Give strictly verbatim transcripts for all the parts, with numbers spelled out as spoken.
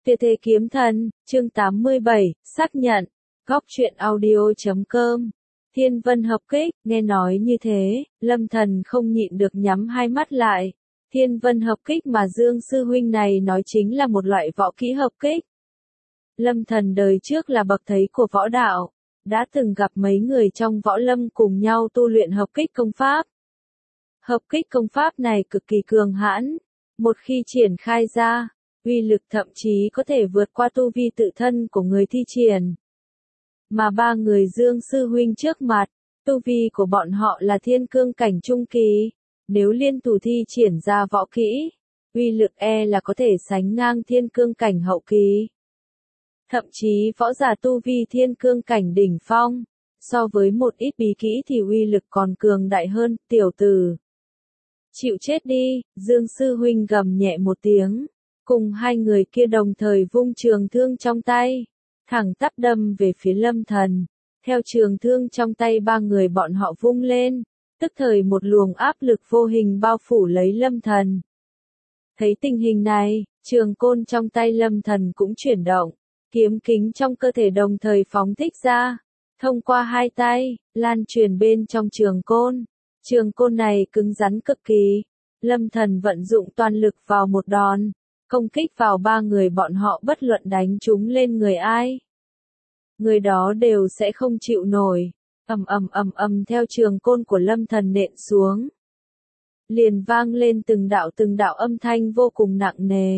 Tuyệt thế kiếm thần, chương tám mươi bảy, xác nhận, góc truyện audio.com. Thiên vân hợp kích, nghe nói như thế, Lâm Thần không nhịn được nhắm hai mắt lại. Thiên vân hợp kích mà Dương Sư Huynh này nói chính là một loại võ kỹ hợp kích. Lâm Thần đời trước là bậc thầy của võ đạo, đã từng gặp mấy người trong võ lâm cùng nhau tu luyện hợp kích công pháp. Hợp kích công pháp này cực kỳ cường hãn, một khi triển khai ra, uy lực thậm chí có thể vượt qua tu vi tự thân của người thi triển. Mà ba người Dương Sư Huynh trước mặt, tu vi của bọn họ là thiên cương cảnh trung kỳ, nếu liên thủ thi triển ra võ kỹ, uy lực e là có thể sánh ngang thiên cương cảnh hậu kỳ. Thậm chí võ giả tu vi thiên cương cảnh đỉnh phong, so với một ít bí kỹ thì uy lực còn cường đại hơn, tiểu tử. Chịu chết đi, Dương Sư Huynh gầm nhẹ một tiếng, cùng hai người kia đồng thời vung trường thương trong tay, thẳng tắp đâm về phía Lâm Thần. Theo trường thương trong tay ba người bọn họ vung lên, tức thời một luồng áp lực vô hình bao phủ lấy Lâm Thần. Thấy tình hình này, trường côn trong tay Lâm Thần cũng chuyển động, kiếm kính trong cơ thể đồng thời phóng thích ra, thông qua hai tay, lan truyền bên trong trường côn. Trường côn này cứng rắn cực kỳ, Lâm Thần vận dụng toàn lực vào một đòn, công kích vào ba người bọn họ, bất luận đánh chúng lên người ai, người đó đều sẽ không chịu nổi. Ầm ầm ầm ầm, theo trường côn của Lâm Thần nện xuống, liền vang lên từng đạo từng đạo âm thanh vô cùng nặng nề.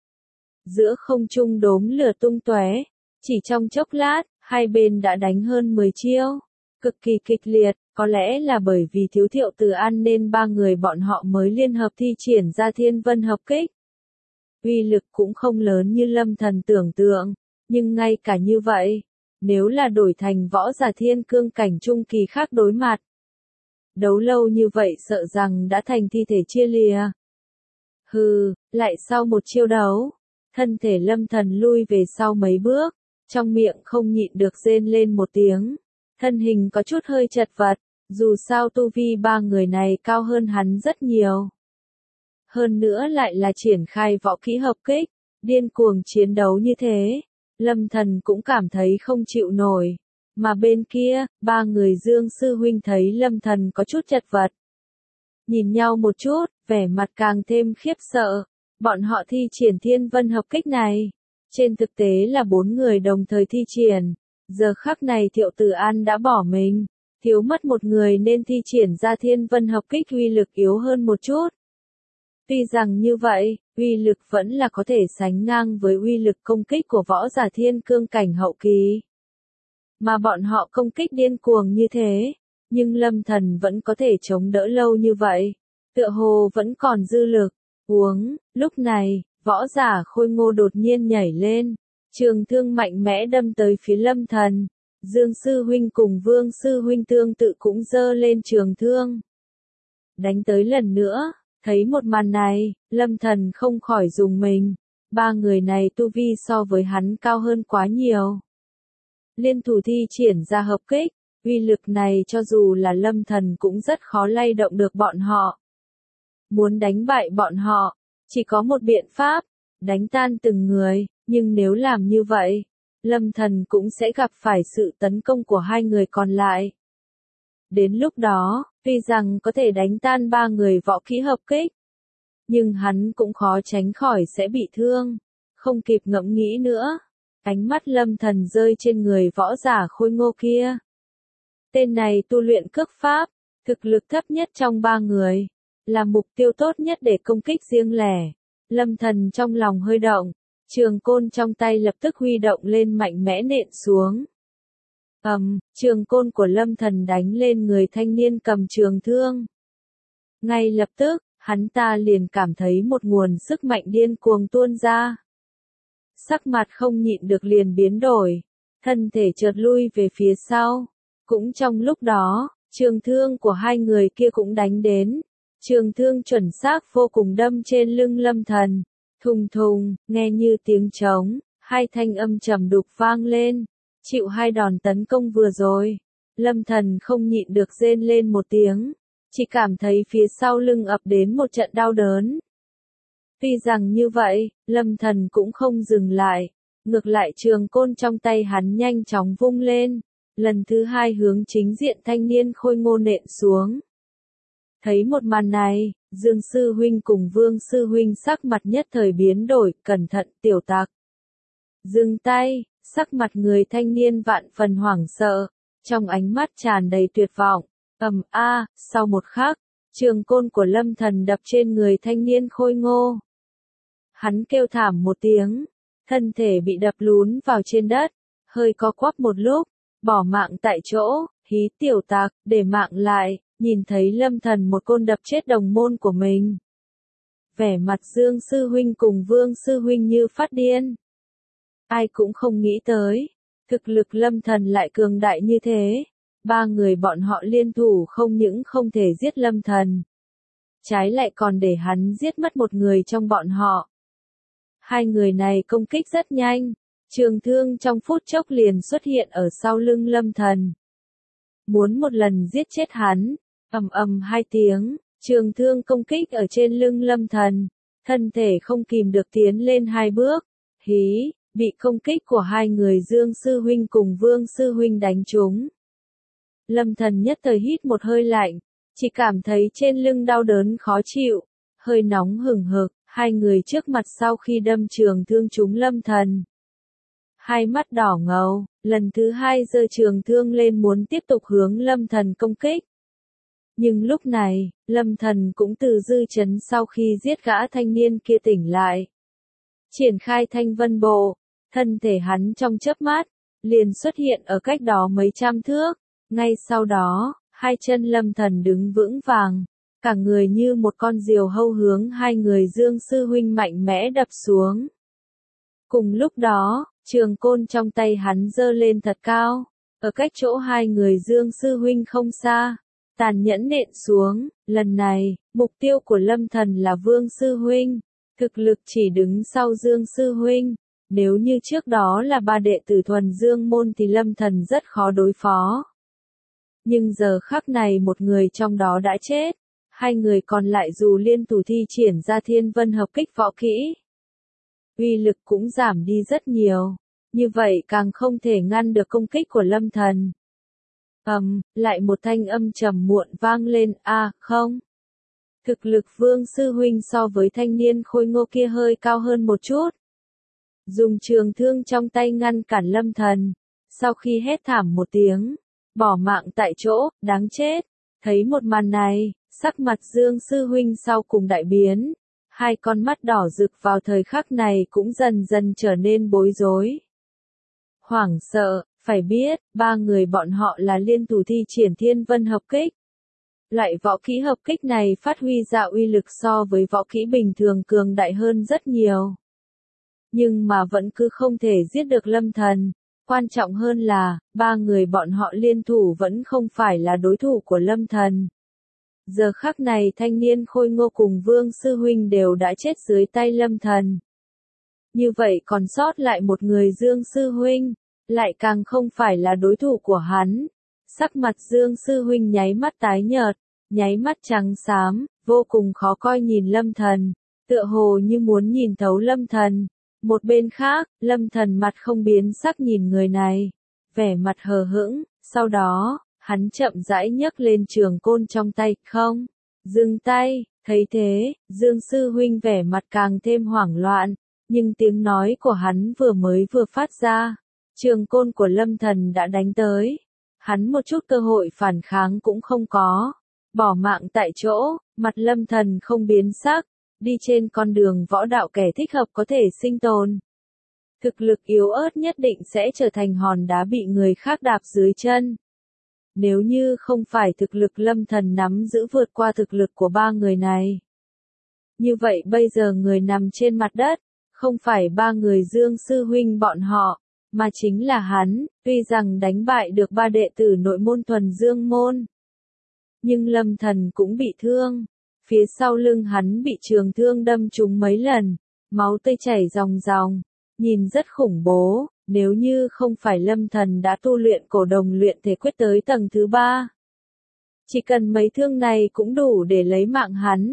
Giữa không trung đốm lửa tung tóe, chỉ trong chốc lát, hai bên đã đánh hơn mười chiêu, cực kỳ kịch liệt. Có lẽ là bởi vì thiếu Thiệu Từ An nên ba người bọn họ mới liên hợp thi triển ra thiên vân hợp kích. Uy lực cũng không lớn như Lâm Thần tưởng tượng, nhưng ngay cả như vậy, nếu là đổi thành võ giả thiên cương cảnh trung kỳ khác đối mặt, đấu lâu như vậy sợ rằng đã thành thi thể chia lìa. Hừ, lại sau một chiêu đấu, thân thể Lâm Thần lui về sau mấy bước, trong miệng không nhịn được rên lên một tiếng, thân hình có chút hơi chật vật. Dù sao tu vi ba người này cao hơn hắn rất nhiều. Hơn nữa lại là triển khai võ kỹ hợp kích, điên cuồng chiến đấu như thế, Lâm Thần cũng cảm thấy không chịu nổi. Mà bên kia, ba người Dương Sư Huynh thấy Lâm Thần có chút chật vật, nhìn nhau một chút, vẻ mặt càng thêm khiếp sợ. Bọn họ thi triển thiên vân hợp kích này, trên thực tế là bốn người đồng thời thi triển. Giờ khắc này Thiệu Từ An đã bỏ mình, thiếu mất một người nên thi triển ra thiên vân hợp kích uy lực yếu hơn một chút. Tuy rằng như vậy, uy lực vẫn là có thể sánh ngang với uy lực công kích của võ giả thiên cương cảnh hậu kỳ. Mà bọn họ công kích điên cuồng như thế, nhưng Lâm Thần vẫn có thể chống đỡ lâu như vậy, tựa hồ vẫn còn dư lực. Uống, lúc này, võ giả khôi ngô đột nhiên nhảy lên, trường thương mạnh mẽ đâm tới phía Lâm Thần. Dương Sư Huynh cùng Vương Sư Huynh tương tự cũng giơ lên trường thương, đánh tới lần nữa. Thấy một màn này, Lâm Thần không khỏi rùng mình, ba người này tu vi so với hắn cao hơn quá nhiều. Liên thủ thi triển ra hợp kích, uy lực này cho dù là Lâm Thần cũng rất khó lay động được bọn họ. Muốn đánh bại bọn họ, chỉ có một biện pháp, đánh tan từng người, nhưng nếu làm như vậy, Lâm Thần cũng sẽ gặp phải sự tấn công của hai người còn lại. Đến lúc đó, tuy rằng có thể đánh tan ba người võ kỹ hợp kích, nhưng hắn cũng khó tránh khỏi sẽ bị thương. Không kịp ngẫm nghĩ nữa, ánh mắt Lâm Thần rơi trên người võ giả khôi ngô kia. Tên này tu luyện cước pháp, thực lực thấp nhất trong ba người, là mục tiêu tốt nhất để công kích riêng lẻ. Lâm Thần trong lòng hơi động, trường côn trong tay lập tức huy động lên mạnh mẽ nện xuống. Ầm, um, trường côn của Lâm Thần đánh lên người thanh niên cầm trường thương. Ngay lập tức, hắn ta liền cảm thấy một nguồn sức mạnh điên cuồng tuôn ra. Sắc mặt không nhịn được liền biến đổi, thân thể chợt lui về phía sau. Cũng trong lúc đó, trường thương của hai người kia cũng đánh đến. Trường thương chuẩn xác vô cùng đâm trên lưng Lâm Thần. Thùng thùng, nghe như tiếng trống, hai thanh âm trầm đục vang lên. Chịu hai đòn tấn công vừa rồi, Lâm Thần không nhịn được rên lên một tiếng, chỉ cảm thấy phía sau lưng ập đến một trận đau đớn. Tuy rằng như vậy, Lâm Thần cũng không dừng lại, ngược lại trường côn trong tay hắn nhanh chóng vung lên, lần thứ hai hướng chính diện thanh niên khôi ngô nện xuống. Thấy một màn này, Dương Sư Huynh cùng Vương Sư Huynh sắc mặt nhất thời biến đổi, cẩn thận tiểu tặc. Dừng tay, sắc mặt người thanh niên vạn phần hoảng sợ, trong ánh mắt tràn đầy tuyệt vọng, ầm a, sau một khắc, trường côn của Lâm Thần đập trên người thanh niên khôi ngô. Hắn kêu thảm một tiếng, thân thể bị đập lún vào trên đất, hơi co quắp một lúc, bỏ mạng tại chỗ, hí tiểu tặc, để mạng lại, nhìn thấy Lâm Thần một côn đập chết đồng môn của mình. Vẻ mặt Dương Sư Huynh cùng Vương Sư Huynh như phát điên. Ai cũng không nghĩ tới, thực lực Lâm Thần lại cường đại như thế, ba người bọn họ liên thủ không những không thể giết Lâm Thần, trái lại còn để hắn giết mất một người trong bọn họ. Hai người này công kích rất nhanh, trường thương trong phút chốc liền xuất hiện ở sau lưng Lâm Thần. Muốn một lần giết chết hắn, ầm ầm hai tiếng, trường thương công kích ở trên lưng Lâm Thần, thân thể không kìm được tiến lên hai bước, hí, bị công kích của hai người Dương Sư Huynh cùng Vương Sư Huynh đánh trúng. Lâm Thần nhất thời hít một hơi lạnh, chỉ cảm thấy trên lưng đau đớn khó chịu, hơi nóng hừng hực, hai người trước mặt sau khi đâm trường thương trúng Lâm Thần. Hai mắt đỏ ngầu, lần thứ hai giơ trường thương lên muốn tiếp tục hướng Lâm Thần công kích. Nhưng lúc này, Lâm Thần cũng từ dư chấn sau khi giết gã thanh niên kia tỉnh lại. Triển khai thanh vân bộ, thân thể hắn trong chớp mắt, liền xuất hiện ở cách đó mấy trăm thước. Ngay sau đó, hai chân Lâm Thần đứng vững vàng, cả người như một con diều hâu hướng hai người Dương Sư Huynh mạnh mẽ đập xuống. Cùng lúc đó, trường côn trong tay hắn giơ lên thật cao, ở cách chỗ hai người Dương Sư Huynh không xa, tàn nhẫn nện xuống. Lần này, mục tiêu của Lâm Thần là Vương Sư Huynh, thực lực chỉ đứng sau Dương Sư Huynh. Nếu như trước đó là ba đệ tử thuần Dương môn thì Lâm Thần rất khó đối phó. Nhưng giờ khắc này một người trong đó đã chết, hai người còn lại dù liên thủ thi triển ra thiên vân hợp kích võ kỹ, uy lực cũng giảm đi rất nhiều, như vậy càng không thể ngăn được công kích của Lâm Thần. Ầm, um, lại một thanh âm trầm muộn vang lên, a, à, không. Thực lực Vương Sư Huynh so với thanh niên khôi ngô kia hơi cao hơn một chút. Dùng trường thương trong tay ngăn cản Lâm Thần, sau khi hét thảm một tiếng, bỏ mạng tại chỗ, đáng chết. Thấy một màn này, sắc mặt Dương Sư Huynh sau cùng đại biến, hai con mắt đỏ rực vào thời khắc này cũng dần dần trở nên bối rối. Hoảng sợ, phải biết, ba người bọn họ là liên thủ thi triển thiên vân hợp kích. Loại võ kỹ hợp kích này phát huy ra uy lực so với võ kỹ bình thường cường đại hơn rất nhiều. Nhưng mà vẫn cứ không thể giết được Lâm Thần. Quan trọng hơn là, ba người bọn họ liên thủ vẫn không phải là đối thủ của Lâm Thần. Giờ khắc này thanh niên khôi ngô cùng Vương Sư Huynh đều đã chết dưới tay Lâm Thần. Như vậy còn sót lại một người Dương Sư Huynh, lại càng không phải là đối thủ của hắn. Sắc mặt Dương Sư Huynh nháy mắt tái nhợt, nháy mắt trắng xám, vô cùng khó coi nhìn Lâm Thần, tựa hồ như muốn nhìn thấu Lâm Thần. Một bên khác, Lâm Thần mặt không biến sắc nhìn người này, vẻ mặt hờ hững, sau đó, hắn chậm rãi nhấc lên trường côn trong tay, không, dừng tay. Thấy thế, Dương Sư Huynh vẻ mặt càng thêm hoảng loạn, nhưng tiếng nói của hắn vừa mới vừa phát ra, trường côn của Lâm Thần đã đánh tới, hắn một chút cơ hội phản kháng cũng không có, bỏ mạng tại chỗ. Mặt Lâm Thần không biến sắc, đi trên con đường võ đạo kẻ thích hợp có thể sinh tồn. Thực lực yếu ớt nhất định sẽ trở thành hòn đá bị người khác đạp dưới chân. Nếu như không phải thực lực Lâm Thần nắm giữ vượt qua thực lực của ba người này, như vậy bây giờ người nằm trên mặt đất, không phải ba người Dương Sư Huynh bọn họ, mà chính là hắn. Tuy rằng đánh bại được ba đệ tử nội môn thuần Dương môn, nhưng Lâm Thần cũng bị thương. Phía sau lưng hắn bị trường thương đâm trúng mấy lần, máu tươi chảy ròng ròng, nhìn rất khủng bố. Nếu như không phải Lâm Thần đã tu luyện cổ đồng luyện thể quyết tới tầng thứ ba, chỉ cần mấy thương này cũng đủ để lấy mạng hắn.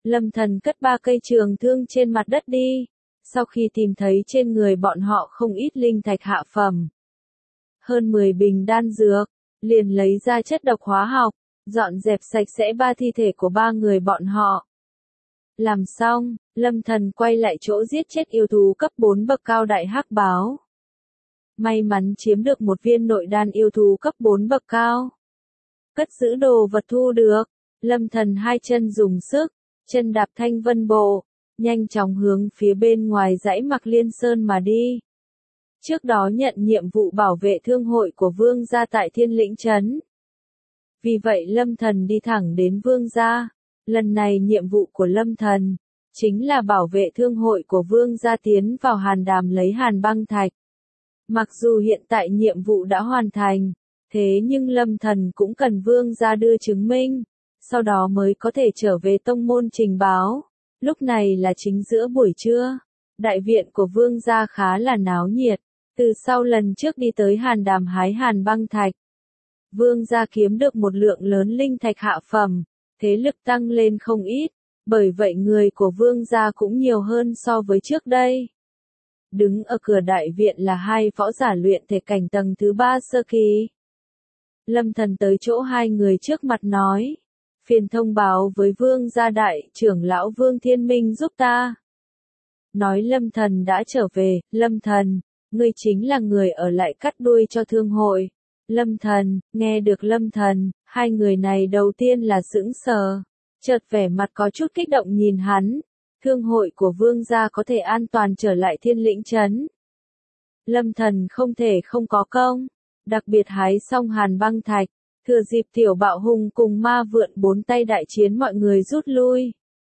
Lâm Thần cất ba cây trường thương trên mặt đất đi, sau khi tìm thấy trên người bọn họ không ít linh thạch hạ phẩm. Hơn mười bình đan dược, liền lấy ra chất độc hóa học, dọn dẹp sạch sẽ ba thi thể của ba người bọn họ. Làm xong, Lâm Thần quay lại chỗ giết chết yêu thú cấp bốn bậc cao đại hắc báo. May mắn chiếm được một viên nội đan yêu thú cấp bốn bậc cao. Cất giữ đồ vật thu được, Lâm Thần hai chân dùng sức, chân đạp thanh vân bộ, nhanh chóng hướng phía bên ngoài dãy Mạc Liên Sơn mà đi. Trước đó nhận nhiệm vụ bảo vệ thương hội của Vương gia tại Thiên Lĩnh Trấn. Vì vậy Lâm Thần đi thẳng đến Vương gia. Lần này nhiệm vụ của Lâm Thần chính là bảo vệ thương hội của Vương gia tiến vào Hàn Đàm lấy Hàn băng thạch. Mặc dù hiện tại nhiệm vụ đã hoàn thành, thế nhưng Lâm Thần cũng cần Vương gia đưa chứng minh, sau đó mới có thể trở về tông môn trình báo. Lúc này là chính giữa buổi trưa, đại viện của Vương gia khá là náo nhiệt, từ sau lần trước đi tới Hàn Đàm hái Hàn băng thạch. Vương gia kiếm được một lượng lớn linh thạch hạ phẩm, thế lực tăng lên không ít, bởi vậy người của Vương gia cũng nhiều hơn so với trước đây. Đứng ở cửa đại viện là hai võ giả luyện thể cảnh tầng thứ ba sơ kỳ. Lâm Thần tới chỗ hai người trước mặt nói, phiền thông báo với Vương gia đại trưởng lão Vương Thiên Minh giúp ta. Nói Lâm Thần đã trở về, Lâm Thần, ngươi chính là người ở lại cắt đuôi cho thương hội. Lâm Thần, nghe được Lâm Thần, hai người này đầu tiên là sững sờ, chợt vẻ mặt có chút kích động nhìn hắn. Thương hội của Vương gia có thể an toàn trở lại Thiên Lĩnh Trấn. Lâm Thần không thể không có công, đặc biệt hái xong Hàn băng thạch, thừa dịp tiểu bạo hùng cùng ma vượn bốn tay đại chiến mọi người rút lui.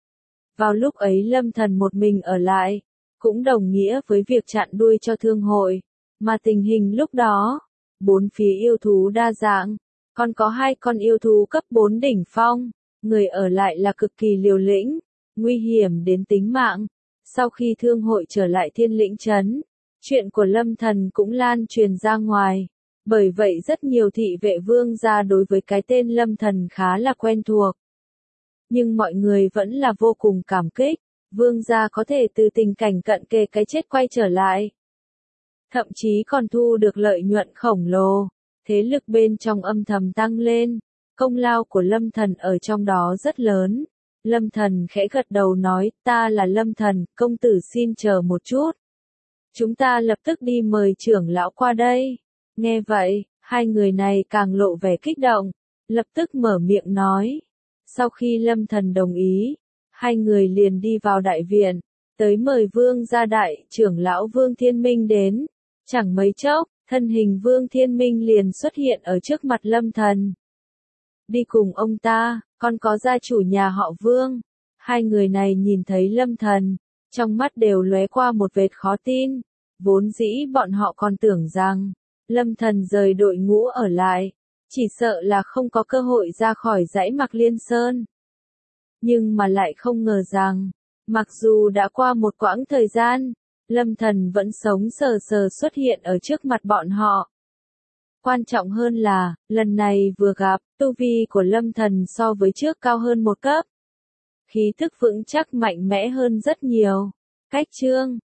Vào lúc ấy Lâm Thần một mình ở lại, cũng đồng nghĩa với việc chặn đuôi cho thương hội, mà tình hình lúc đó, bốn phía yêu thú đa dạng, còn có hai con yêu thú cấp bốn đỉnh phong, người ở lại là cực kỳ liều lĩnh, nguy hiểm đến tính mạng. Sau khi thương hội trở lại Thiên Lĩnh Trấn, chuyện của Lâm Thần cũng lan truyền ra ngoài, bởi vậy rất nhiều thị vệ Vương gia đối với cái tên Lâm Thần khá là quen thuộc. Nhưng mọi người vẫn là vô cùng cảm kích, Vương gia có thể từ tình cảnh cận kề cái chết quay trở lại. Thậm chí còn thu được lợi nhuận khổng lồ, thế lực bên trong âm thầm tăng lên, công lao của Lâm Thần ở trong đó rất lớn. Lâm Thần khẽ gật đầu nói, ta là Lâm Thần, công tử xin chờ một chút. Chúng ta lập tức đi mời trưởng lão qua đây. Nghe vậy, hai người này càng lộ vẻ kích động, lập tức mở miệng nói. Sau khi Lâm Thần đồng ý, hai người liền đi vào đại viện, tới mời Vương gia đại trưởng lão Vương Thiên Minh đến. Chẳng mấy chốc, thân hình Vương Thiên Minh liền xuất hiện ở trước mặt Lâm Thần. Đi cùng ông ta, còn có gia chủ nhà họ Vương. Hai người này nhìn thấy Lâm Thần, trong mắt đều lóe qua một vệt khó tin. Vốn dĩ bọn họ còn tưởng rằng, Lâm Thần rời đội ngũ ở lại, chỉ sợ là không có cơ hội ra khỏi dãy Mạc Liên Sơn. Nhưng mà lại không ngờ rằng, mặc dù đã qua một quãng thời gian, Lâm Thần vẫn sống sờ sờ xuất hiện ở trước mặt bọn họ. Quan trọng hơn là, lần này vừa gặp, tu vi của Lâm Thần so với trước cao hơn một cấp. Khí thức vững chắc mạnh mẽ hơn rất nhiều. Cách chương